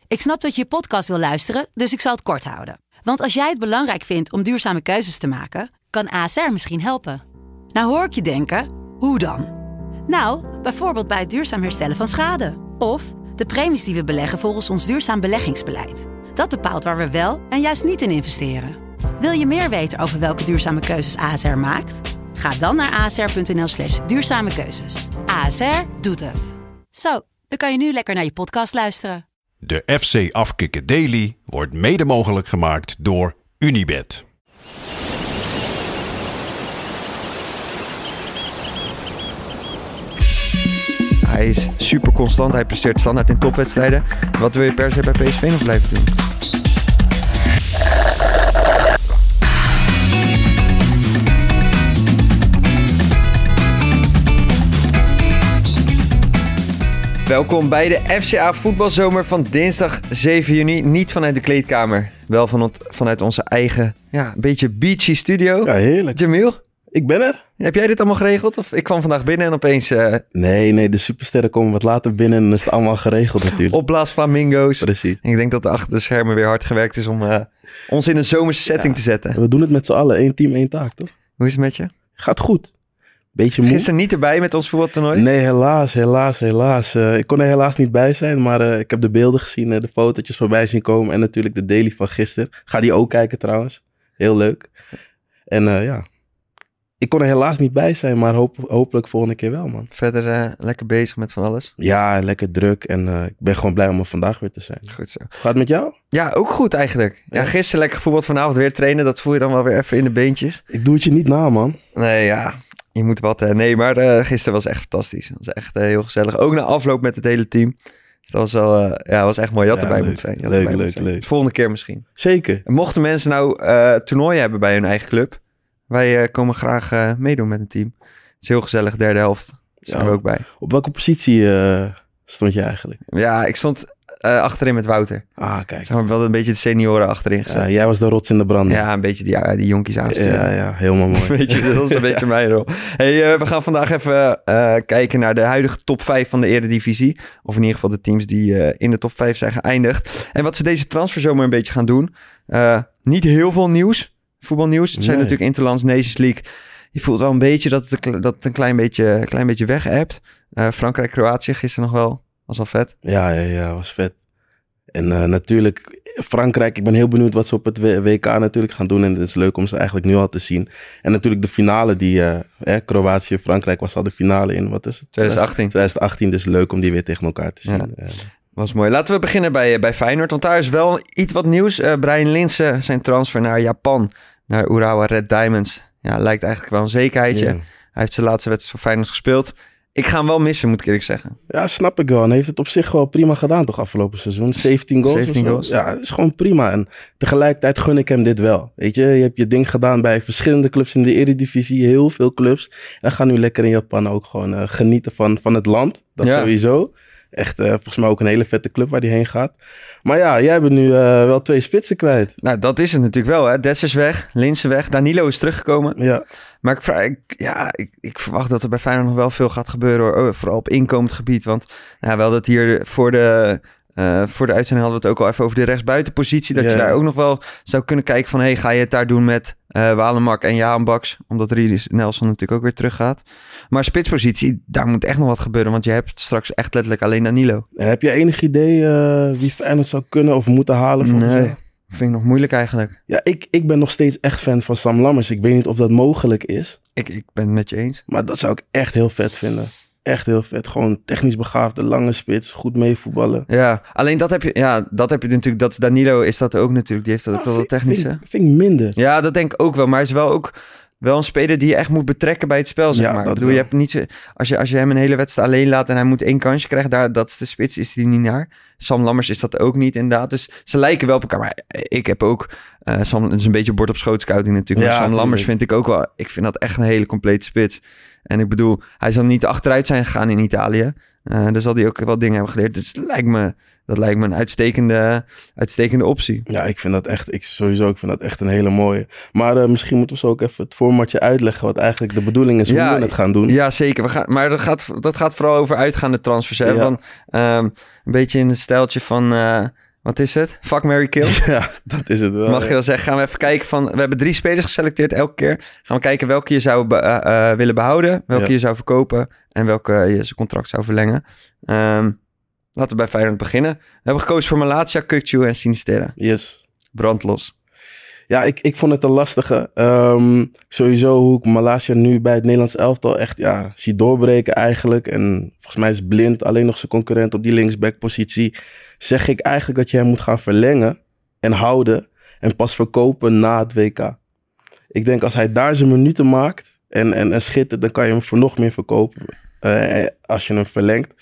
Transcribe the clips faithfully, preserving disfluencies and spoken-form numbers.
Ik snap dat je je podcast wil luisteren, dus ik zal het kort houden. Want als jij het belangrijk vindt om duurzame keuzes te maken, kan A S R misschien helpen. Nou hoor ik je denken, hoe dan? Nou, bijvoorbeeld bij het duurzaam herstellen van schade. Of de premies die we beleggen volgens ons duurzaam beleggingsbeleid. Dat bepaalt waar we wel en juist niet in investeren. Wil je meer weten over welke duurzame keuzes A S R maakt? Ga dan naar asr.nl slash duurzame keuzes. A S R doet het. Zo, dan kan je nu lekker naar je podcast luisteren. De F C Afkikken Daily wordt mede mogelijk gemaakt door Unibet. Hij is super constant, hij presteert standaard in topwedstrijden. Wat wil je per se bij P S V nog blijven doen? Welkom bij de F C A voetbalzomer van dinsdag zeven juni. Niet vanuit de kleedkamer, wel van het, vanuit onze eigen, ja, een beetje beachy studio. Ja, heerlijk. Jamil, Ik ben er. heb jij dit allemaal geregeld? Of ik kwam vandaag binnen en opeens uh, Nee, nee, de supersterren komen wat later binnen en dan is het allemaal geregeld natuurlijk. opblaas flamingo's. Precies. En ik denk dat er achter de schermen weer hard gewerkt is om uh, ons in een zomerse setting Ja, te zetten. We doen het met z'n allen. Eén team, één taak, toch? Hoe is het met je? Gaat goed. Beetje moe. Gisteren niet erbij met ons voetbaltoernooi? Nee, helaas, helaas, helaas. Uh, ik kon er helaas niet bij zijn, maar uh, ik heb de beelden gezien, uh, de fotootjes voorbij zien komen en natuurlijk de daily van gisteren. Ga die ook kijken trouwens. Heel leuk. En uh, ja, ik kon er helaas niet bij zijn, maar hoop, hopelijk volgende keer wel, man. Verder uh, lekker bezig met van alles. Ja, lekker druk en uh, ik ben gewoon blij om er vandaag weer te zijn. Goed zo. Gaat het met jou? Ja, ook goed eigenlijk. Ja, Ja. gisteren lekker gevoetbald, vanavond weer trainen. Dat voel je dan wel weer even in de beentjes. Ik doe het je niet na, man. Nee, ja, je moet wat. Hè. Nee, maar uh, gisteren was echt fantastisch. Het was echt uh, heel gezellig. Ook na afloop met het hele team. Dus dat was wel, uh, ja, was echt mooi. Je had Ja, erbij leuk. moeten zijn. Je had Leuk, erbij leuk, moeten zijn. leuk. Volgende keer misschien. Zeker. En mochten mensen nou uh, toernooien hebben bij hun eigen club, wij uh, komen graag uh, meedoen met een team. Het is heel gezellig, derde helft. Zijn Ja. we ook bij. Op welke positie uh, stond je eigenlijk? Ja, ik stond uh, achterin met Wouter. Ah, kijk. Zeg maar wel een beetje de senioren achterin gezet. Ja, jij was de rots in de brand. Ja, een beetje die, uh, die jonkies aansturen. ja, ja, helemaal mooi. Weet je, dat is een beetje mijn rol. Hey, uh, we gaan vandaag even uh, kijken naar de huidige top vijf van de Eredivisie. Of in ieder geval de teams die uh, in de top vijf zijn geëindigd. En wat ze deze transferzomer een beetje gaan doen. Uh, niet heel veel nieuws. Voetbalnieuws. Het zijn Nee. natuurlijk Interlands, Nations League. Je voelt wel een beetje dat het, dat het een klein beetje, klein beetje weg hebt. Uh, Frankrijk, Kroatië gisteren nog wel. Was al vet. Ja, ja, ja, was vet. En uh, natuurlijk Frankrijk, ik ben heel benieuwd wat ze op het W K natuurlijk gaan doen. En het is leuk om ze eigenlijk nu al te zien. En natuurlijk de finale, die uh, eh, Kroatië, Frankrijk was al de finale in, wat is het? twintig achttien. twintig achttien, dus leuk om die weer tegen elkaar te zien. Ja. Uh, Was mooi. Laten we beginnen bij, bij Feyenoord. Want daar is wel iets wat nieuws. Uh, Brian Linssen, zijn transfer naar Japan. Naar Urawa Red Diamonds. Ja, lijkt eigenlijk wel een zekerheidje. ja. Hij heeft zijn laatste wedstrijd voor Feyenoord gespeeld. Ik ga hem wel missen, moet ik eerlijk zeggen. Ja, snap ik wel. En hij heeft het op zich wel prima gedaan toch afgelopen seizoen. zeventien goals zeventien of zo. goals. Ja, het is gewoon prima. En tegelijkertijd gun ik hem dit wel. Weet je, je hebt je ding gedaan bij verschillende clubs in de Eredivisie. Heel veel clubs. En ga nu lekker in Japan ook gewoon uh, genieten van, van het land. Dat Ja. sowieso. Echt uh, volgens mij ook een hele vette club waar hij heen gaat. Maar ja, jij bent nu uh, wel twee spitsen kwijt. Nou, dat is het natuurlijk wel. Hè. Dessers weg, Linssen weg. Danilo is teruggekomen. Ja, Maar ik, vraag, ik, ja, ik, ik verwacht dat er bij Feyenoord nog wel veel gaat gebeuren. Hoor. Oh, vooral op inkomend gebied. Want nou, wel dat hier voor de, uh, voor de uitzending hadden we het ook al even over de rechtsbuitenpositie. Dat Ja. je daar ook nog wel zou kunnen kijken van... Hey, ga je het daar doen met uh, Walemark en Jaan Baks? Omdat Riedis Nelson natuurlijk ook weer terug gaat. Maar spitspositie, daar moet echt nog wat gebeuren. Want je hebt straks echt letterlijk alleen Danilo. en heb je enig idee uh, wie Feyenoord zou kunnen of moeten halen? volgens jou? Nee, vind ik nog moeilijk eigenlijk. Ja, ik, ik ben nog steeds echt fan van Sam Lammers. Ik weet niet of dat mogelijk is. Ik, ik ben het met je eens. Maar dat zou ik echt heel vet vinden. Echt heel vet. Gewoon technisch begaafde, lange spits, goed meevoetballen. Ja, alleen dat heb je, ja, dat heb je natuurlijk. Dat Danilo is dat ook natuurlijk. Die heeft dat ook wel Nou, wat vind- technische. Vind, vind ik minder. Ja, dat denk ik ook wel. Maar hij is wel ook wel een speler die je echt moet betrekken bij het spel, zeg Ja, maar. dat Ik bedoel, je wel. hebt niet zo, als, je, als je hem een hele wedstrijd alleen laat en hij moet één kansje krijgen, daar, dat is de spits, is hij niet naar. Sam Lammers is dat ook niet, inderdaad. Dus ze lijken wel op elkaar. Maar ik heb ook... Uh, Sam, het is een beetje bord op schoot scouting natuurlijk. Ja, maar Sam Lammers tuurlijk. vind ik ook wel... Ik vind dat echt een hele complete spits. En ik bedoel, hij zal niet achteruit zijn gegaan in Italië. Uh, daar zal hij ook wel dingen hebben geleerd. Dus het lijkt me, dat lijkt me een uitstekende, uitstekende optie. Ja, ik vind dat echt, ik, sowieso, ik vind dat echt een hele mooie. Maar uh, misschien moeten we zo ook even het formatje uitleggen wat eigenlijk de bedoeling is hoe Ja, we het gaan doen. Ja, zeker. We gaan, maar dat gaat, dat gaat vooral over uitgaande transfers. Hè? Ja. Van, um, een beetje in het stijltje van... Uh, Wat is het? Fuck, marry, kill. Ja, dat is het wel. Mag je wel zeggen. Gaan we even kijken van... We hebben drie spelers geselecteerd elke keer. Gaan we kijken welke je zou be- uh, uh, willen behouden. Welke Ja. je zou verkopen. En welke je zijn contract zou verlengen. Um, laten we bij Feyenoord beginnen. We hebben gekozen voor Malacia, Kukçu en Sinisterra. Yes. Brandlos. Ja, ik, ik vond het een lastige. Um, sowieso hoe ik Malacia nu bij het Nederlands elftal echt ja, zie doorbreken eigenlijk. En volgens mij is Blind alleen nog zijn concurrent op die linksbackpositie. Zeg ik eigenlijk dat je hem moet gaan verlengen en houden en pas verkopen na het W K. Ik denk als hij daar zijn minuten maakt en, en, en schittert, dan kan je hem voor nog meer verkopen uh, als je hem verlengt.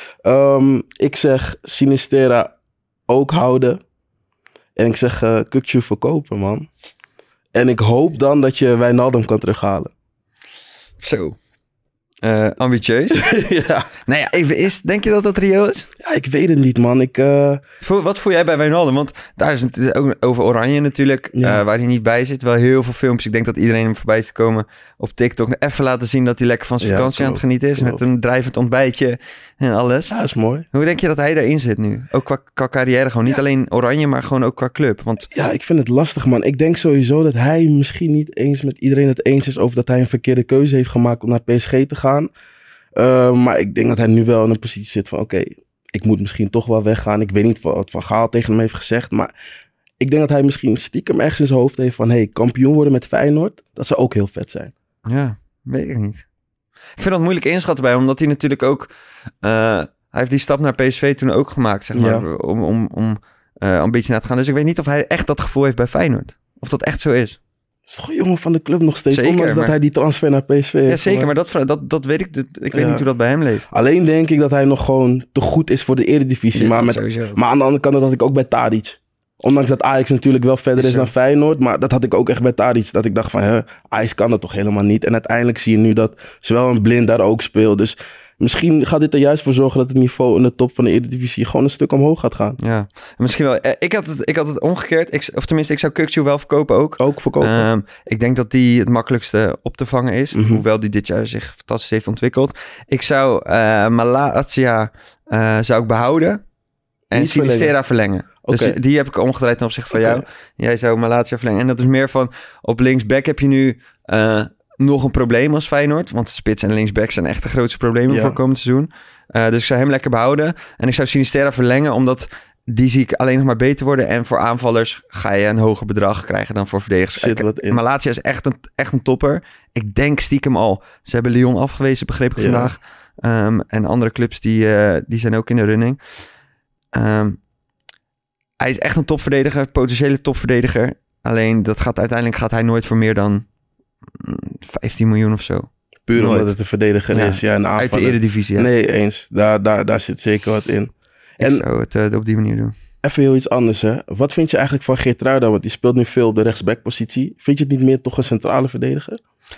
Um, ik zeg Sinisterra ook houden. En ik zeg uh, Kukçu verkopen, man. En ik hoop dan dat je Wijnaldum kan terughalen. Zo. Uh, ambitieus. Ja. Nou ja, even is. Denk je dat dat reëel is? Ja, ik weet het niet, man. Ik, uh... Voor, wat voel jij bij Wijnaldum? Want daar is het ook over Oranje natuurlijk, Ja. uh, waar hij niet bij zit. Wel heel veel filmpjes. Ik denk dat iedereen hem voorbij is komen op TikTok. Even laten zien dat hij lekker van zijn Ja, vakantie aan het klopt, genieten is. klopt. Met een drijvend ontbijtje en alles. Ja, is mooi. Hoe denk je dat hij erin zit nu? Ook qua, qua carrière. Gewoon niet Ja. alleen Oranje, maar gewoon ook qua club. Want Ja, ik vind het lastig, man. Ik denk sowieso dat hij misschien niet eens met iedereen het eens is over dat hij een verkeerde keuze heeft gemaakt om naar P S G te gaan. Uh, maar ik denk dat hij nu wel in een positie zit van oké, okay, ik moet misschien toch wel weggaan. Ik weet niet wat Van Gaal tegen hem heeft gezegd, maar ik denk dat hij misschien stiekem ergens in zijn hoofd heeft van hey, kampioen worden met Feyenoord, dat zou ook heel vet zijn. ja, weet ik niet. Ik vind dat moeilijk inschatten bij hem, omdat hij natuurlijk ook... Uh, hij heeft die stap naar P S V toen ook gemaakt, zeg maar, Ja. om, om, om uh, ambitie naar te gaan. Dus ik weet niet of hij echt dat gevoel heeft bij Feyenoord. Of dat echt zo is. Is toch een jongen van de club nog steeds, Zeker, ondanks maar- dat hij die transfer naar P S V heeft Ja, zeker, gemaakt. maar dat, dat, dat weet ik. dat- Ik weet Ja. niet hoe dat bij hem leeft. Alleen denk ik dat hij nog gewoon te goed is voor de eredivisie. Ja, maar, met, sowieso. maar aan de andere kant dat had ik ook bij Tadic. Ondanks dat Ajax natuurlijk wel verder Is is zo. dan Feyenoord. Maar dat had ik ook echt bij Tadic. Dat ik dacht van, hè, Ajax kan dat toch helemaal niet. En uiteindelijk zie je nu dat zowel een Blind daar ook speelt. Dus misschien gaat dit er juist voor zorgen dat het niveau in de top van de eredivisie gewoon een stuk omhoog gaat gaan. Ja, en misschien wel. Eh, Ik had het, ik had het omgekeerd. Ik, of tenminste, ik zou Kukçu wel verkopen ook. Ook verkopen. Ehm, ik denk dat die het makkelijkste op te vangen is. Mhm. Hoewel die dit jaar zich fantastisch heeft ontwikkeld. Ik zou uh, Malacia uh, zou ik behouden. En Niet Sinisterra verlengen. Dus Oké. die, die heb ik omgedraaid ten opzichte van Oké. jou. Jij zou Malacia verlengen. En dat is meer van... Op linksback heb je nu uh, nog een probleem als Feyenoord. Want de spits en linksback zijn echt de grootste problemen Ja. voor komend seizoen. Uh, dus ik zou hem lekker behouden. En ik zou Sinisterra verlengen, omdat... Die zie ik alleen nog maar beter worden. En voor aanvallers ga je een hoger bedrag krijgen dan voor verdedigers. Zit wat in. Malacia is echt een, echt een topper. Ik denk stiekem al. Ze hebben Lyon afgewezen, begreep ik Ja. vandaag. Um, en andere clubs die, uh, die zijn ook in de running. Um, hij is echt een topverdediger, potentiële topverdediger. Alleen dat gaat uiteindelijk gaat hij nooit voor meer dan mm, vijftien miljoen of zo. Puur nooit. omdat het een verdediger Ja. is. Ja, een Uit de aanvaller. Eredivisie. Ja. Nee, eens. Daar, daar, daar zit zeker wat in. Ik En zou het uh, op die manier doen. even heel iets anders, hè. Wat vind je eigenlijk van Geertruida? Want die speelt nu veel op de rechtsbackpositie. Vind je het niet meer toch een centrale verdediger?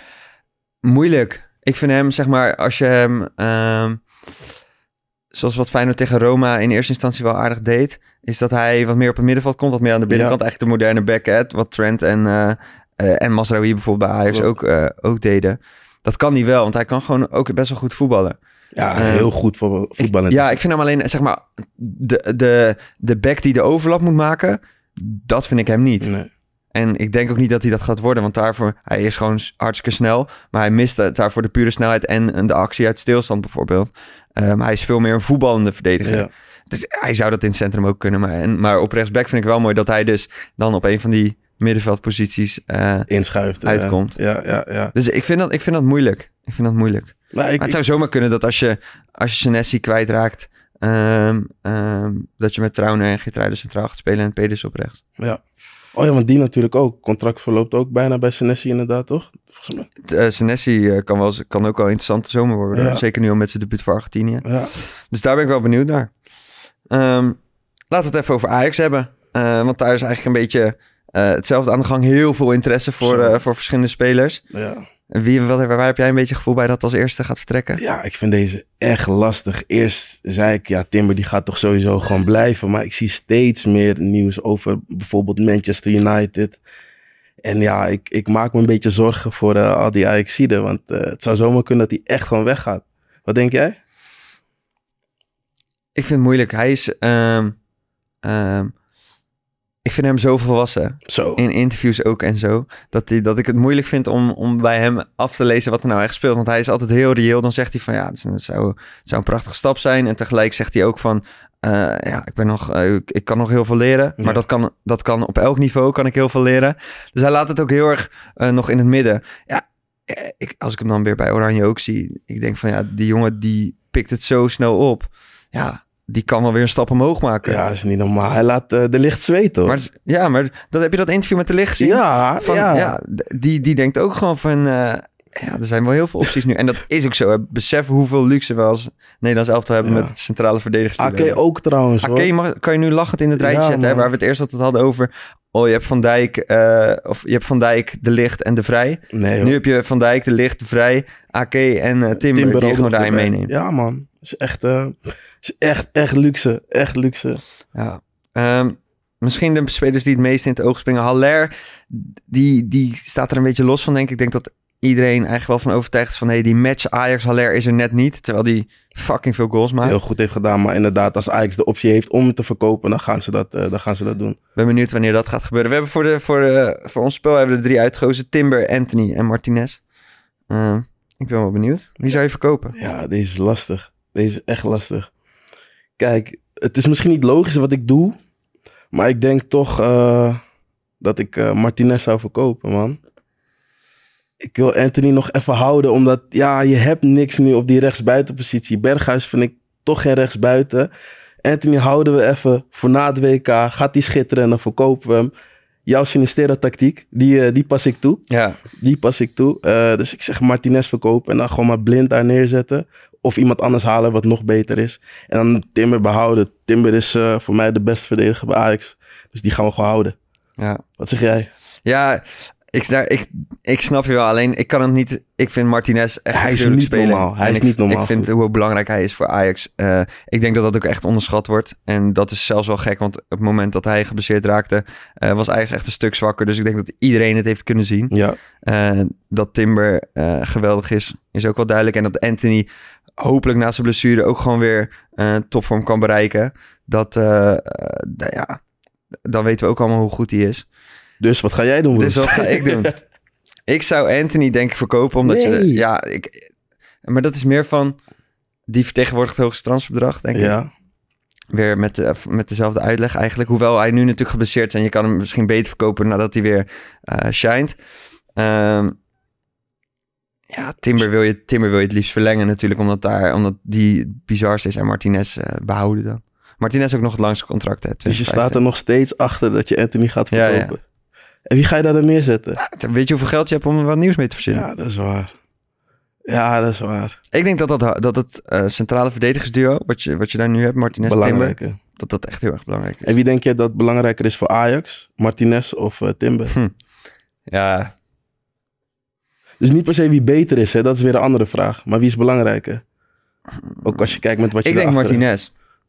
Moeilijk. Ik vind hem, zeg maar, als je hem... Um, zoals wat Feyenoord tegen Roma in eerste instantie wel aardig deed... is dat hij wat meer op het middenveld komt, wat meer aan de binnenkant. Ja. Eigenlijk de moderne back, wat Trent en, uh, uh, en Mazraoui bijvoorbeeld bij Ajax ook, uh, ook deden. Dat kan hij wel, want hij kan gewoon ook best wel goed voetballen. Ja, Uh, heel goed voor voetballen. Ik, ja, ik vind hem alleen, zeg maar, de, de, de back die de overlap moet maken... dat vind ik hem niet. Nee. En ik denk ook niet dat hij dat gaat worden, want daarvoor... Hij is gewoon hartstikke snel, maar hij mist het daarvoor de pure snelheid... en de actie uit stilstand bijvoorbeeld. Um, hij is veel meer een voetballende verdediger. Ja. Dus hij zou dat in het centrum ook kunnen. Maar, en, maar op rechtsback vind ik wel mooi dat hij dus dan op een van die middenveldposities uh, Inschuift. uh, uitkomt. Ja, ja, ja. Dus ik vind, dat, ik vind dat moeilijk. Ik vind dat moeilijk. Maar ik, Maar het zou zomaar kunnen dat als je, als je Senesi kwijtraakt... Um, um, dat je met Trauner en Geertruida centraal gaat spelen en Peders op rechts. ja. Oh ja, want die natuurlijk ook. Contract verloopt ook bijna bij Senesi inderdaad, toch? Volgens mij. Uh, Senesi uh, kan, wel, kan ook wel een interessante zomer worden. Ja. Zeker nu al met zijn debuut voor Argentinië. Ja. Dus daar ben ik wel benieuwd naar. Um, laten we het even over Ajax hebben. Uh, want daar is eigenlijk een beetje uh, hetzelfde aan de gang. Heel veel interesse voor, uh, voor verschillende spelers. Ja. Wie, wat, waar heb jij een beetje gevoel bij dat als eerste gaat vertrekken? Ja, ik vind deze echt lastig. Eerst zei ik, ja, Timber die gaat toch sowieso gewoon blijven. Maar ik zie steeds meer nieuws over bijvoorbeeld Manchester United. En ja, ik, ik maak me een beetje zorgen voor uh, al die Ajaxiden. Want uh, het zou zomaar kunnen dat hij echt gewoon weggaat. Wat denk jij? Ik vind het moeilijk. Hij is... Um, Um, ik vind hem zo volwassen. Zo. In interviews ook en zo. Dat, die, dat ik het moeilijk vind om, om bij hem af te lezen wat er nou echt speelt. Want hij is altijd heel reëel. Dan zegt hij van ja, het zou, het zou een prachtige stap zijn. En tegelijk zegt hij ook van... Uh, ja, ik, ben nog, uh, ik, ik kan nog heel veel leren. Maar ja. dat, kan, dat kan op elk niveau kan ik heel veel leren. Dus hij laat het ook heel erg uh, nog in het midden. Ja, ik, als ik hem dan weer bij Oranje ook zie. Ik denk van ja, die jongen die pikt het zo snel op. Ja, die kan wel weer een stap omhoog maken. Ja, dat is niet normaal. Hij laat uh, de licht zweten, hoor. Maar, ja, maar dat, heb je dat interview met de licht gezien? Ja, van, ja. ja die, die denkt ook gewoon van... Uh, ja, er zijn wel heel veel opties nu. En dat is ook zo. Besef hoeveel luxe we als Nederlands elftal hebben... Ja. met het centrale verdedigers. A K ook trouwens, hoor. A K mag, kan je nu lachend in het rijtje Ja, zetten. Hè, man. waar we het eerst altijd hadden over... Oh, je hebt Van Dijk, uh, of je hebt Van Dijk, De Ligt en De Vrij. Nee, Nu heb je Van Dijk, De Ligt, De Vrij, A K en uh, Timber, Timber die je ook gewoon nog daarin erbij. meeneemt. Ja, man. Het is echt, uh, is echt, echt luxe. Echt luxe. Ja. Um, misschien de spelers die het meest in het oog springen. Haller, die, die staat er een beetje los van, denk ik. Ik denk dat iedereen eigenlijk wel van overtuigd is van... hey, die match Ajax-Haller is er net niet. Terwijl die fucking veel goals maakt. Heel goed heeft gedaan. Maar inderdaad, als Ajax de optie heeft om te verkopen... dan gaan ze dat, uh, dan gaan ze dat doen. Ben benieuwd wanneer dat gaat gebeuren. We hebben voor, de, voor, de, voor ons spel hebben we er drie uitgekozen. Timber, Anthony en Martinez. Uh, ik ben wel benieuwd. Wie zou je verkopen? Ja, deze is lastig. Deze is echt lastig. Kijk, het is misschien niet logisch wat ik doe... maar ik denk toch uh, dat ik uh, Martinez zou verkopen, man. Ik wil Anthony nog even houden, omdat ja, je hebt niks nu op die rechtsbuitenpositie. Berghuis vind ik toch geen rechtsbuiten. Anthony houden we even voor na het W K. Gaat die schitteren en dan verkopen we hem. Jouw Sinistera tactiek, die, uh, die pas ik toe. Ja. Die pas ik toe. Uh, dus ik zeg Martinez verkopen en dan gewoon maar blind daar neerzetten. Of iemand anders halen wat nog beter is. En dan Timber behouden. Timber is uh, voor mij de beste verdediger bij Ajax. Dus die gaan we gewoon houden. Ja. Wat zeg jij? Ja, ik, daar, ik, ik snap je wel. Alleen, ik kan het niet... Ik vind Martinez echt Hij is gruwelijk niet spelen. normaal. Hij En is ik, niet normaal Ik vind goed. hoe belangrijk hij is voor Ajax. Uh, ik denk dat dat ook echt onderschat wordt. En dat is zelfs wel gek. Want op het moment dat hij geblesseerd raakte... Uh, was Ajax echt een stuk zwakker. Dus ik denk dat iedereen het heeft kunnen zien. Ja. Uh, dat Timber uh, geweldig is, is ook wel duidelijk. En dat Anthony hopelijk na zijn blessure ook gewoon weer uh, topvorm kan bereiken. Dat, uh, uh, ja, dan weten we ook allemaal hoe goed hij is. Dus wat ga jij doen? Dus wat ga ik doen? Ik zou Anthony denk ik verkopen, omdat Nee. je... Ja, ik, maar dat is meer van... Die vertegenwoordigt het hoogste transferbedrag, denk ik. Ja. Weer met, de, met dezelfde uitleg eigenlijk. Hoewel hij nu natuurlijk geblesseerd is en je kan hem misschien beter verkopen nadat hij weer uh, shined. Um, ja, Timber wil, je, Timber wil je het liefst verlengen natuurlijk, omdat, daar, omdat die bizar is en Martinez uh, behouden dan. Martinez ook nog het langste contract. Hè, Dus je staat er nog steeds achter dat je Anthony gaat verkopen. Ja, ja. En wie ga je daar dan neerzetten? Ja, weet je hoeveel geld je hebt om er wat nieuws mee te verzinnen? Ja, dat is waar. Ja, dat is waar. Ik denk dat, dat, dat het uh, centrale verdedigersduo, wat je, wat je daar nu hebt, Martinez Timber, Belangrijke. dat dat echt heel erg belangrijk is. En wie denk je dat belangrijker is voor Ajax? Martinez of uh, Timber? Hm. Ja, Dus niet per se wie beter is, hè? Dat is weer een andere vraag. Maar wie is belangrijker? Ook als je kijkt met wat je ik denk daarachter Martinez.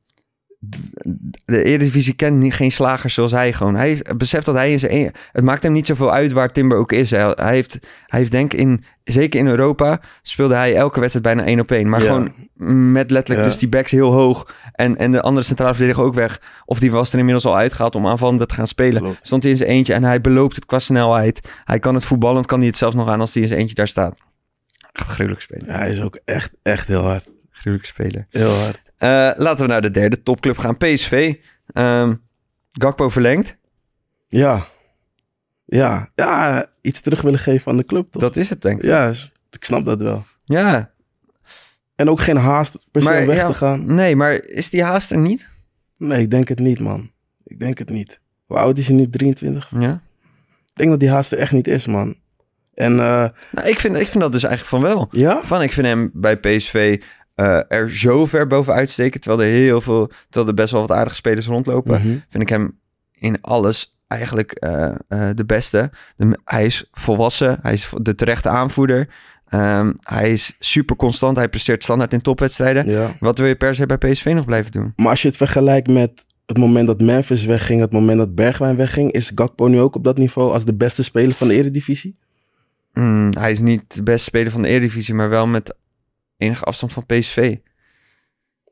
De Eredivisie kent niet, geen slagers zoals hij gewoon. Hij beseft dat hij in zijn... een- Het maakt hem niet zoveel uit waar Timber ook is. Hij, hij heeft, hij heeft denk ik in... Zeker in Europa speelde hij elke wedstrijd bijna één op één. Maar Ja. gewoon met letterlijk Ja. dus die backs heel hoog. En, en de andere centrale verdediger ook weg. Of die was er inmiddels al uitgehaald om aanvallend te gaan spelen. Klopt. Stond hij in zijn eentje en hij beloopt het qua snelheid. Hij kan het voetballend, kan hij het zelfs nog aan als hij in zijn eentje daar staat. Echt gruwelijk spelen. Ja, hij is ook echt, echt heel hard. Gruwelijk speler. Heel hard. Uh, laten we naar de derde topclub gaan. P S V. Um, Gakpo verlengd. Ja. Ja. Ja, iets terug willen geven aan de club, toch? Dat is het, denk ik. Ja, is- ik snap dat wel. Ja. En ook geen haast per se Maar om weg ja, te gaan. Nee, maar is die haast er niet? Nee, ik denk het niet, man. Ik denk het niet. Hoe oud is hij nu? drieëntwintig? Ja. Ik denk dat die haast er echt niet is, man. En uh, Nou, ik vind, ik vind dat dus eigenlijk van wel. ja? Van, ik vind hem bij P S V uh, er zo ver bovenuit steken. Terwijl er heel veel, terwijl er best wel wat aardige spelers rondlopen. Mhm. Vind ik hem in alles eigenlijk uh, uh, de beste. De, hij is volwassen. Hij is de terechte aanvoerder. Um, hij is super constant. Hij presteert standaard in topwedstrijden. Ja. Wat wil je per se bij P S V nog blijven doen? Maar als je het vergelijkt met het moment dat Memphis wegging, het moment dat Bergwijn wegging, is Gakpo nu ook op dat niveau als de beste speler van de Eredivisie? Mm, hij is niet de beste speler van de Eredivisie, maar wel met enige afstand van P S V.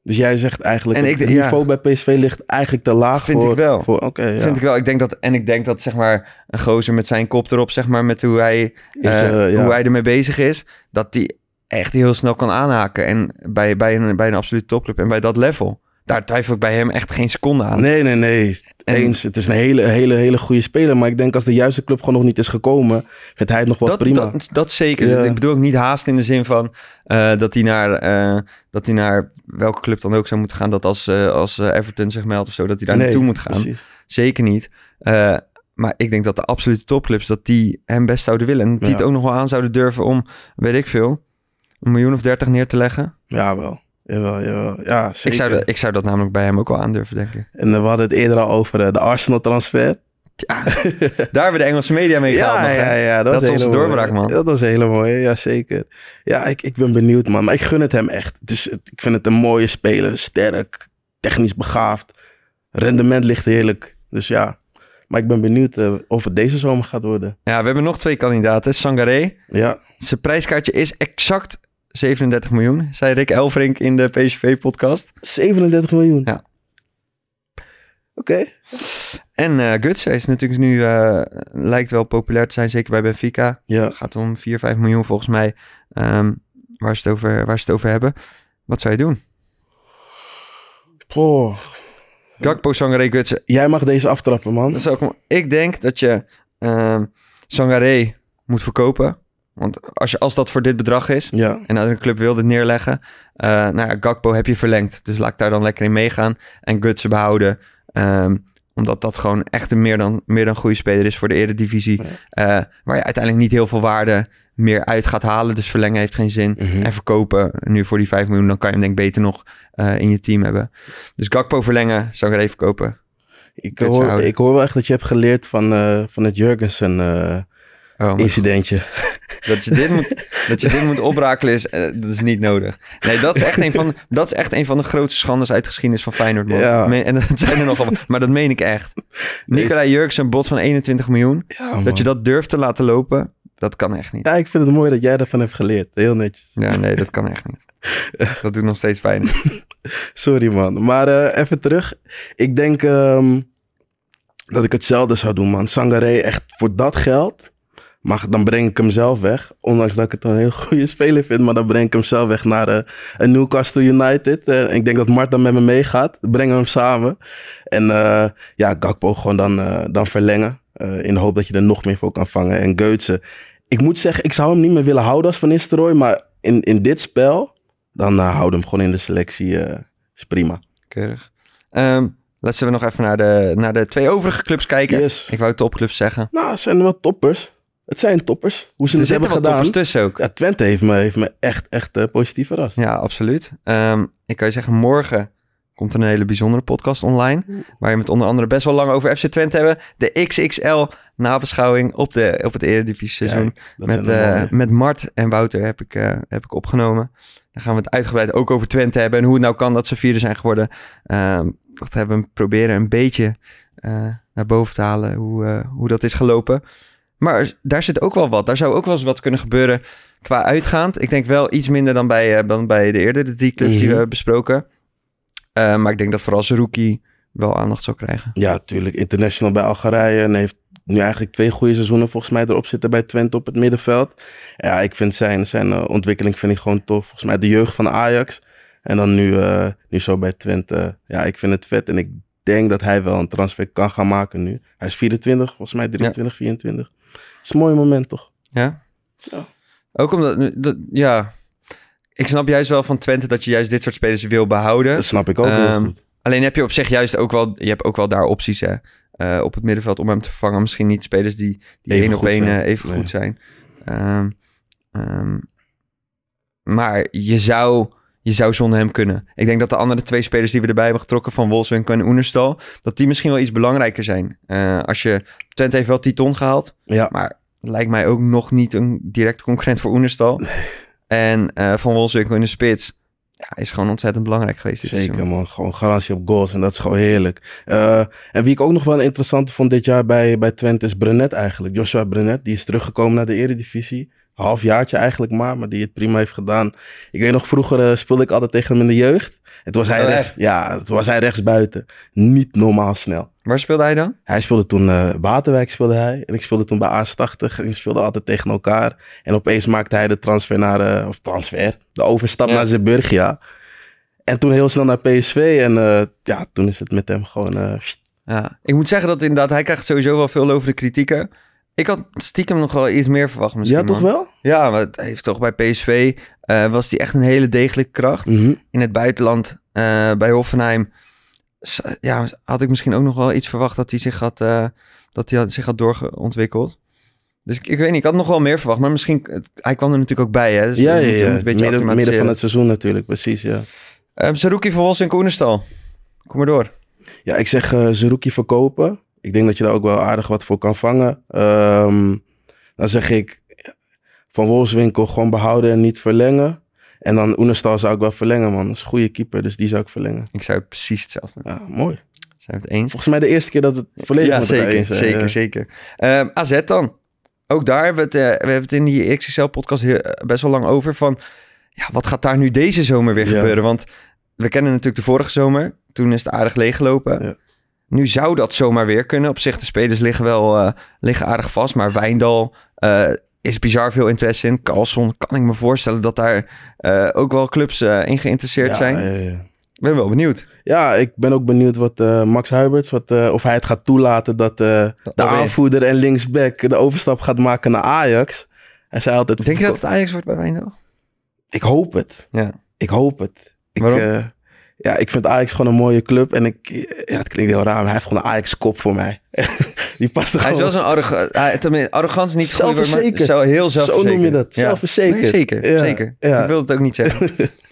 Dus jij zegt eigenlijk, En het ik- niveau ja. bij P S V ligt eigenlijk te laag Vind voor... ik wel. Voor, Oké, ja. Vind ik wel. Ik denk dat, en ik denk dat zeg maar een gozer met zijn kop erop, zeg maar, met hoe hij, Is, eh, eh, ja. hoe hij ermee bezig is, dat die echt heel snel kan aanhaken. En bij, bij, een, bij een absolute topclub en bij dat level, daar twijfel ik bij hem echt geen seconde aan. Nee, nee, nee. En- Eens. Het is een hele, hele, hele goede speler. Maar ik denk als de juiste club gewoon nog niet is gekomen, vindt hij het nog wel dat, prima. Dat, dat zeker. Ja. Dus ik bedoel ook niet haast in de zin van eh, dat, hij naar, eh, dat hij naar welke club dan ook zou moeten gaan. Dat als, eh, als eh, Everton zich meldt of zo, dat hij daar Nee, naartoe moet gaan. Precies. Zeker niet. Eh, maar ik denk dat de absolute topclubs, dat die hem best zouden willen. En die Ja. het ook nog wel aan zouden durven om, weet ik veel, een miljoen of dertig neer te leggen. Ja, wel. Jawel, jawel. Ja, zeker. Ik zou, dat, ik zou dat namelijk bij hem ook wel aandurven, denk ik. En uh, we hadden het eerder al over uh, de Arsenal-transfer. Ja, daar hebben de Engelse media mee gehaald. Ja, nog, hè? ja, ja. Dat, Dat was is onze hele mooie. doorbraak, man. Dat was een hele mooie, ja zeker. Ja, ik, ik ben benieuwd, man. Maar ik gun het hem echt. Het is, het, ik vind het een mooie speler. Sterk, technisch begaafd. Rendement ligt heerlijk. Dus ja. Maar ik ben benieuwd uh, of het deze zomer gaat worden. Ja, we hebben nog twee kandidaten. Sangaré. Ja. Zijn prijskaartje is exact zevenendertig miljoen, zei Rick Elfrink in de P S V-podcast. zevenendertig miljoen? Ja. Oké. Okay. En uh, Guts is natuurlijk nu, uh, lijkt wel populair te zijn, zeker bij Benfica. Ja. Gaat om vier, vijf miljoen volgens mij, um, waar, ze het over, waar ze het over hebben. Wat zou je doen? Oh. Gakpo, Sangaré, Guts. Jij mag deze aftrappen, man. Dat is ook, ik denk dat je uh, Sangaré moet verkopen. Want als, je, als dat voor dit bedrag is, ja. en als een club wil dit neerleggen, uh, nou ja, Gakpo heb je verlengd. Dus laat ik daar dan lekker in meegaan. En Gutsen behouden. Um, omdat dat gewoon echt een meer dan, meer dan goede speler is voor de Eredivisie. Ja. Uh, waar je uiteindelijk niet heel veel waarde meer uit gaat halen. Dus verlengen heeft geen zin. Mm-hmm. En verkopen nu voor die vijf miljoen, dan kan je hem denk ik beter nog uh, in je team hebben. Dus Gakpo verlengen, Sangaré verkopen. Ik hoor, ik hoor wel echt dat je hebt geleerd van, uh, van het Jurgensen uh, oh, incidentje. Dat je dit moet, dat je dit moet oprakelen is, uh, dat is niet nodig. Nee, dat is echt een van, dat is echt een van de grootste schandes uit de geschiedenis van Feyenoord, man. Ja. En dat zijn er nogal, maar dat meen ik echt. Nicolai Jurgensen, bod van eenentwintig miljoen. Ja, dat je dat durft te laten lopen, dat kan echt niet. Ja, ik vind het mooi dat jij daarvan hebt geleerd. Heel netjes. Ja, nee, dat kan echt niet. Dat doet nog steeds pijn. Sorry, man. Maar uh, even terug. Ik denk um, dat ik hetzelfde zou doen, man. Sangaré, echt voor dat geld... Maar dan breng ik hem zelf weg. Ondanks dat ik het een heel goede speler vind. Maar dan breng ik hem zelf weg naar uh, een Newcastle United. Uh, ik denk dat Mart dan met me meegaat. Dan brengen we hem samen. En uh, ja, Gakpo gewoon dan, uh, dan verlengen. Uh, in de hoop dat je er nog meer voor kan vangen. En Götze. Ik moet zeggen, ik zou hem niet meer willen houden als Van Nistelrooy. Maar in, in dit spel, dan uh, houden hem gewoon in de selectie. Uh, is prima. Keurig. Um, laten we nog even naar de, naar de twee overige clubs kijken. Yes. Ik wou topclubs zeggen. Nou, het zijn wel toppers. Het zijn toppers. Hoe ze er het hebben gedaan. Er zitten tussen ook. Ja, Twente heeft me, heeft me echt, echt uh, positief verrast. Ja, absoluut. Um, ik kan je zeggen, morgen komt er een hele bijzondere podcast online. Waar je met onder andere best wel lang over F C Twente hebben. De X X L nabeschouwing op, de, op het Eredivisie seizoen. Ja, met, uh, met Mart en Wouter heb ik, uh, heb ik opgenomen. Dan gaan we het uitgebreid ook over Twente hebben. En hoe het nou kan dat ze vierde zijn geworden. Um, dat hebben we proberen een beetje uh, naar boven te halen. Hoe, uh, hoe dat is gelopen. Maar daar zit ook wel wat. Daar zou ook wel eens wat kunnen gebeuren qua uitgaand. Ik denk wel iets minder dan bij, uh, dan bij de eerder, de drie clubs mm-hmm. die we hebben besproken. Uh, maar ik denk dat vooral Zerouki wel aandacht zal krijgen. Ja, tuurlijk. International bij Algerije. En heeft nu eigenlijk twee goede seizoenen volgens mij erop zitten bij Twente op het middenveld. Ja, ik vind zijn, zijn uh, ontwikkeling vind ik gewoon tof. Volgens mij de jeugd van Ajax. En dan nu, uh, nu zo bij Twente. Ja, ik vind het vet. En ik denk dat hij wel een transfer kan gaan maken nu. Hij is vierentwintig, volgens mij drieëntwintig, ja. vierentwintig. Het is een mooi moment, toch? Ja? Ja. Ook omdat, dat, ja... Ik snap juist wel van Twente dat je juist dit soort spelers wil behouden. Dat snap ik ook um, heel goed. Alleen heb je op zich juist ook wel... Je hebt ook wel daar opties, hè. Uh, op het middenveld om hem te vervangen. Misschien niet spelers die, die één op één uh, even nee. goed zijn. Um, um, maar je zou... Je zou zonder hem kunnen. Ik denk dat de andere twee spelers die we erbij hebben getrokken... van Wolfswinkel en Oenerstal... dat die misschien wel iets belangrijker zijn. Uh, als je... Twente heeft wel Titon gehaald. Ja. Maar lijkt mij ook nog niet een direct concurrent voor Oenerstal. Nee. En uh, Van Wolfswinkel in de spits... Ja, is gewoon ontzettend belangrijk geweest dit Zeker, seizoen. Man. Gewoon garantie op goals. En dat is gewoon heerlijk. Uh, en wie ik ook nog wel interessant vond dit jaar bij, bij Twente... is Brenet eigenlijk. Joshua Brenet. Die is teruggekomen naar de Eredivisie. halfjaartje eigenlijk maar, maar die het prima heeft gedaan. Ik weet nog, vroeger uh, speelde ik altijd tegen hem in de jeugd. En toen was hij, oh, rechts, ja, toen was hij rechtsbuiten. Niet normaal snel. Waar speelde hij dan? Hij speelde toen uh, Waterwijk speelde hij. En ik speelde toen bij A S tachtig. En die speelden altijd tegen elkaar. En opeens maakte hij de transfer naar... Uh, of transfer. De overstap ja. naar Zeeburgia. En toen heel snel naar P S V. En uh, ja, toen is het met hem gewoon... Uh, ja, ik moet zeggen dat inderdaad... Hij krijgt sowieso wel veel over de kritieken. Ik had stiekem nog wel iets meer verwacht misschien. Ja, toch man. wel? Ja, maar het heeft toch bij P S V... Uh, was hij echt een hele degelijke kracht. Mm-hmm. In het buitenland, uh, bij Hoffenheim... Ja, had ik misschien ook nog wel iets verwacht... dat hij zich had, uh, dat hij had, zich had doorontwikkeld. Dus ik, ik weet niet, ik had nog wel meer verwacht. Maar misschien... Hij kwam er natuurlijk ook bij, hè? Dus ja, ja, ja. Een beetje midden, midden van het seizoen natuurlijk, precies, ja. Uh, Zerouki van Wolfswinkel in Oenestal. Kom maar door. Ja, ik zeg uh, Zerouki verkopen. Ik denk dat je daar ook wel aardig wat voor kan vangen. Um, dan zeg ik... Van Wolfswinkel gewoon behouden en niet verlengen. En dan Oenestal zou ik wel verlengen, man. Dat is een goede keeper, dus die zou ik verlengen. Ik zou het precies hetzelfde. Ja, mooi. Zijn we het eens? Volgens mij de eerste keer dat het volledig ja, met zeker, elkaar eens zijn. zeker, ja. zeker. Uh, A Z dan. Ook daar hebben we het, uh, we hebben het in die X X L-podcast uh, best wel lang over van... Ja, wat gaat daar nu deze zomer weer ja. gebeuren? Want we kennen natuurlijk de vorige zomer. Toen is het aardig leeggelopen. Ja. Nu zou dat zomaar weer kunnen. Op zich, de spelers liggen wel uh, liggen aardig vast. Maar Wijndal... Uh, is bizar veel interesse in. Carlson, kan ik me voorstellen dat daar uh, ook wel clubs uh, in geïnteresseerd ja, zijn. Ja, ja. Ik ben wel benieuwd. Ja, ik ben ook benieuwd wat uh, Max Huiberts, wat, uh, of hij het gaat toelaten dat uh, de oh, aanvoerder en linksback de overstap gaat maken naar Ajax. Hij zei altijd... Denk je dat het Ajax wordt bij Wijndal? Ik hoop het. Ja. Ik hoop het. Ik, Waarom? Uh, ja, ik vind Ajax gewoon een mooie club. En ik, ja, het klinkt heel raar, maar hij heeft gewoon een Ajax-kop voor mij. Die past er hij gewoon... is wel zo'n arrogant... Arrogant is niet goed, maar zo heel zelfverzekerd. Zo noem je dat, ja. zelfverzekerd. Nee, zeker, ja. zeker. Ja. Ik wil het ook niet zeggen.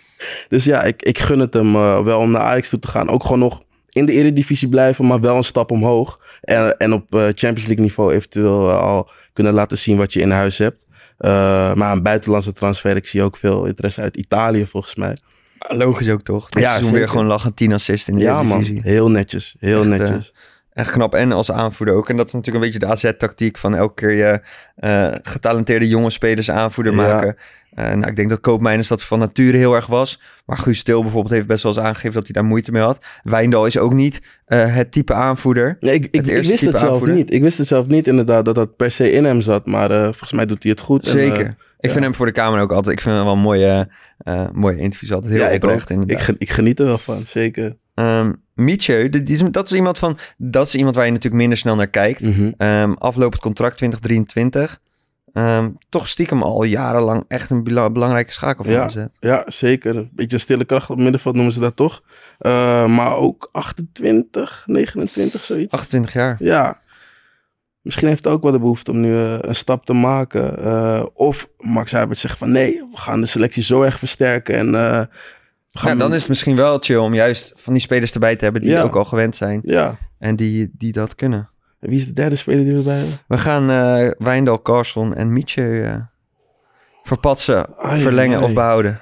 Dus ja, ik, ik gun het hem uh, wel om naar Ajax toe te gaan. Ook gewoon nog in de Eredivisie blijven, maar wel een stap omhoog. En, en op uh, Champions League niveau eventueel uh, al kunnen laten zien wat je in huis hebt. Uh, maar een buitenlandse transfer, ik zie ook veel interesse uit Italië volgens mij. Logisch ook toch? Dit ja, seizoen weer gewoon lachen, tien assists in de ja, Eredivisie. Man, heel netjes, heel echt, netjes. Uh, echt knap en als aanvoerder ook. En dat is natuurlijk een beetje de A Z-tactiek van elke keer je uh, getalenteerde jonge spelers aanvoerder ja. maken. Uh, nou, ik denk dat Koopmeiners dat van nature heel erg was. Maar Guus Til bijvoorbeeld heeft best wel eens aangegeven dat hij daar moeite mee had. Wijndal is ook niet uh, het type aanvoerder. Nee, ik, ik, ik wist het zelf aanvoerder. niet. Ik wist het zelf niet inderdaad dat dat per se in hem zat. Maar uh, volgens mij doet hij het goed. Zeker. En, uh, ik ja. vind hem voor de camera ook altijd... Ik vind hem wel mooie, uh, mooie interviews altijd. Heel ja, oprecht ik, ik, ik geniet er wel van, zeker. Um, Mietje, die is, dat is iemand van... Dat is iemand waar je natuurlijk minder snel naar kijkt. Mm-hmm. Um, aflopend contract twintig drieëntwintig. Um, toch stiekem al jarenlang echt een bela- belangrijke schakel van ja, A Z. Ja, zeker. Een beetje stille kracht op het middenveld noemen ze dat toch. Uh, maar ook achtentwintig, negenentwintig, zoiets. achtentwintig jaar. Ja. Misschien heeft hij ook wel de behoefte om nu uh, een stap te maken. Uh, of Max Huiberts zegt van nee, we gaan de selectie zo erg versterken. En, uh, ja, dan is het misschien wel chill om juist van die spelers erbij te hebben die ja. ook al gewend zijn. Ja. En die, die dat kunnen. En wie is de derde speler die we bij hebben? We gaan uh, Wijndal, Carlson en Mietje uh, verpatsen, ai, verlengen ai. of behouden.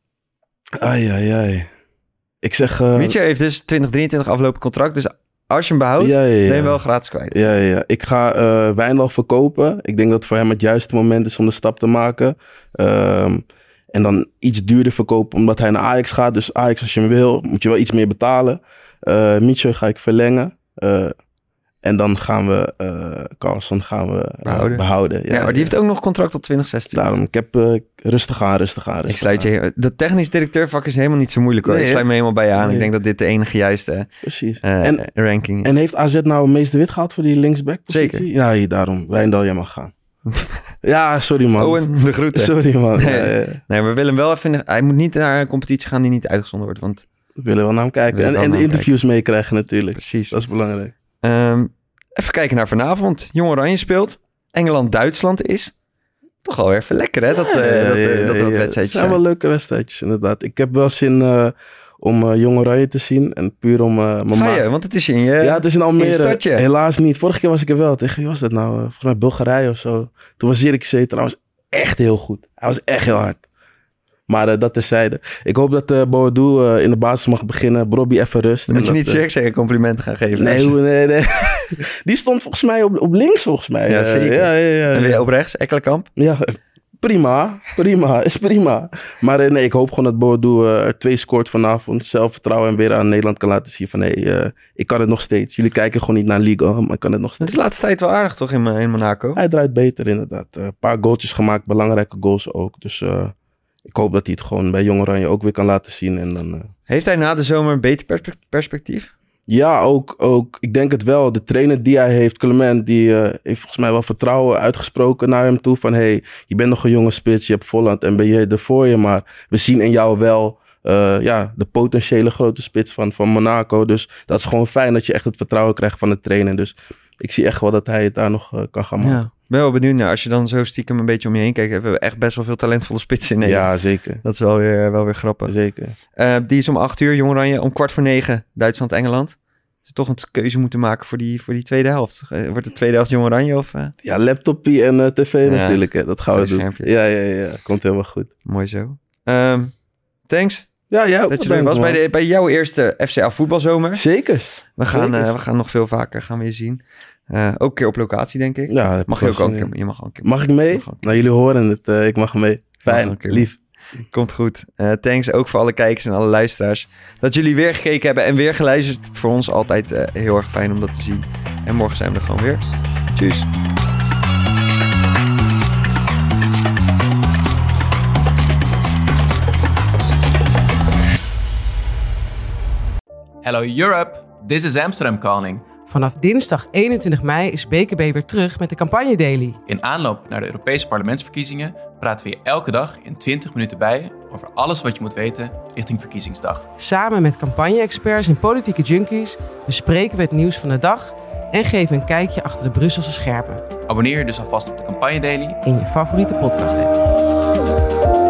Ai, ai, ai. Ik zeg... Uh... Mietje heeft dus twintig drieëntwintig aflopend contract. Dus als je hem behoudt, ja, ja, ja. ben je hem wel gratis kwijt. Ja, ja, ja. Ik ga uh, Wijndal verkopen. Ik denk dat het voor hem het juiste moment is om de stap te maken. Um, en dan iets duurder verkopen omdat hij naar Ajax gaat. Dus Ajax, als je hem wil, moet je wel iets meer betalen. Uh, Mietje ga ik verlengen. Uh, En dan gaan we uh, Carlson gaan we uh, behouden. behouden. Ja, ja, maar die heeft ook nog contract tot twintig zestien. Daarom, ik heb uh, rustig aan, rustig aan. Rustig ik sluit je, aan. de technisch directeurvak is helemaal niet zo moeilijk hoor. Nee, ik sluit me helemaal bij je aan. Nee. Ik denk dat dit de enige juiste Precies. Uh, en, ranking is. En heeft A Z nou Mees de Wit gehad voor die linksback positie? Zeker. Ja, hier, daarom. Wijndal, jij mag gaan. Ja, sorry man. Owen, de groeten. Sorry man. Nee, ja, ja. nee, we willen wel even... Hij moet niet naar een competitie gaan die niet uitgezonden wordt. Want we willen wel naar hem kijken. En, en de interviews kijken. meekrijgen natuurlijk. Precies. Dat is belangrijk. Um, even kijken naar vanavond. Jong Oranje speelt. Engeland-Duitsland is toch wel even lekker hè? Dat ja, uh, dat, uh, ja, dat, dat ja, wedstrijdjes Het zijn zijn wel leuke wedstrijdjes inderdaad. Ik heb wel zin uh, om uh, Jong Oranje te zien. En puur om... Uh, mijn Ga je? Want het is in je Ja, het is in Almere. In Helaas niet. Vorige keer was ik er wel. Tegen wie was dat nou? Uh, volgens mij Bulgarije of zo. Toen was Zirkzee trouwens echt heel goed. Hij was echt heel hard. Maar uh, dat terzijde. Ik hoop dat uh, Boadu uh, in de basis mag beginnen. Bobby even rust. Dan moet je dat, niet Zirkzee uh, complimenten gaan geven. Nee, je... nee, nee. Die stond volgens mij op, op links, volgens mij. Ja, zeker. Uh, ja, ja, ja, en weer ja. op rechts, Ekkelenkamp? Ja, Prima, prima, is prima. Maar uh, nee, ik hoop gewoon dat Boadu uh, er twee scoort vanavond. Zelfvertrouwen en weer aan Nederland kan laten zien van... hé, hey, uh, ik kan het nog steeds. Jullie kijken gewoon niet naar Liga, maar ik kan het nog Het steeds. is de laatste tijd wel aardig toch in, in Monaco? Hij draait beter inderdaad. Een uh, paar goaltjes gemaakt, belangrijke goals ook. Dus uh, ik hoop dat hij het gewoon bij Jong Oranje ook weer kan laten zien. En dan, uh... Heeft hij na de zomer een beter perspe- perspectief? Ja, ook, ook. Ik denk het wel. De trainer die hij heeft, Clement, die uh, heeft volgens mij wel vertrouwen uitgesproken naar hem toe. Van, hé, hey, je bent nog een jonge spits, je hebt Volland en ben je er voor je. Maar we zien in jou wel uh, ja, de potentiële grote spits van, van Monaco. Dus dat is gewoon fijn dat je echt het vertrouwen krijgt van de trainer. Dus ik zie echt wel dat hij het daar nog uh, kan gaan maken. Ja. Ik ben wel benieuwd naar. Als je dan zo stiekem een beetje om je heen kijkt, hebben we echt best wel veel talentvolle spitsen in Nederland. Ja, zeker. Dat is wel weer, wel weer grappig. Zeker. Uh, die is om acht uur, Jong Oranje. Om kwart voor negen, Duitsland-Engeland. Ze toch een keuze moeten maken voor die, voor die tweede helft. Wordt de tweede helft Jong Oranje of... Uh... Ja, laptopie en uh, tv ja, natuurlijk. Hè. Dat gaan we doen. Schermpjes. Ja, ja, ja. Komt helemaal goed. Mooi zo. Um, thanks. Ja, ja. Dat je er was bij, de, bij jouw eerste F C A voetbalzomer. Zeker. We gaan, Zeker. Uh, we gaan nog veel vaker gaan we je zien. Uh, ook een keer op locatie, denk ik. Ja, mag je ook al een keer, je mag al een keer. Mag ik mee? Mag nou, jullie horen het. Uh, ik mag mee. Fijn, lief. Komt goed. Uh, thanks ook voor alle kijkers en alle luisteraars. Dat jullie weer gekeken hebben en weer geluisterd. Voor ons altijd uh, heel erg fijn om dat te zien. En morgen zijn we er gewoon weer. Tjus. Hello Europe, this is Amsterdam calling. Vanaf dinsdag eenentwintig mei is B K B weer terug met de Campagne Daily. In aanloop naar de Europese parlementsverkiezingen praten we je elke dag in twintig minuten bij over alles wat je moet weten richting verkiezingsdag. Samen met campagne-experts en politieke junkies bespreken we het nieuws van de dag en geven een kijkje achter de Brusselse schermen. Abonneer je dus alvast op de Campagne Daily in je favoriete podcast app.